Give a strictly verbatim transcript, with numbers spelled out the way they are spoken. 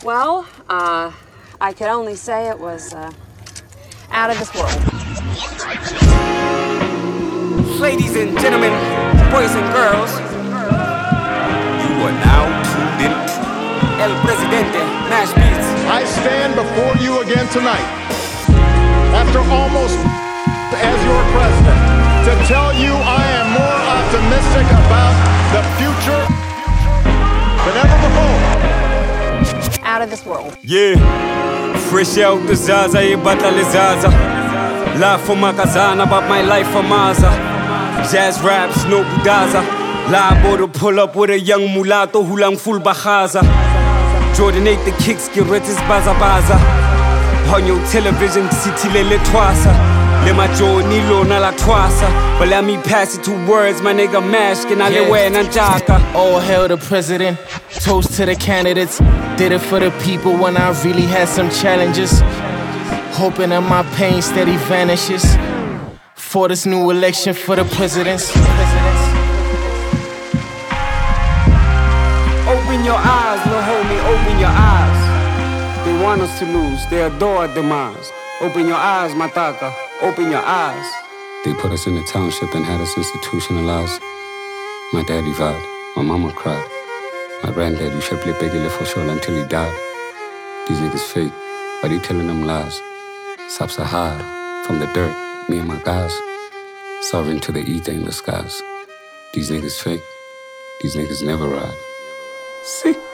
Well, uh, I could only say it was uh, out of this world. Ladies and gentlemen, boys and girls, you are now tuned in to El Presidente Mash Beats. I stand before you again tonight, after almost as your president, to tell you I am more optimistic about the future than ever before. Out of this world. Yeah, fresh out the Zaza, e battle Zaza. Laugh for Makazana about my life for Maza. Jazz rap, Snow Budaza. Liable to pull up with a young mulatto who lang full bahaza. Jordan ate the kicks, get rid his baza baza. On your television, city le twasa. Le macho nilo na la twasa. But let me pass it to words, my nigga Mash, can I le we nanjaka. All hail the president, toast to the candidates. Did it for the people when I really had some challenges. Hoping that my pain steady vanishes. For this new election for the presidents. Open your eyes, little homie, open your eyes. They want us to lose, they adore our demise. Open your eyes, Mataka, open your eyes. They put us in the township and had us institutionalized. My daddy vowed, my mama cried. My granddad, you should play Peggy for sure until he died. These niggas fake, but he telling them lies. Sub-Sahara, from the dirt, me and my guys. Soaring to the ether in the skies. These niggas fake, these niggas never ride. See?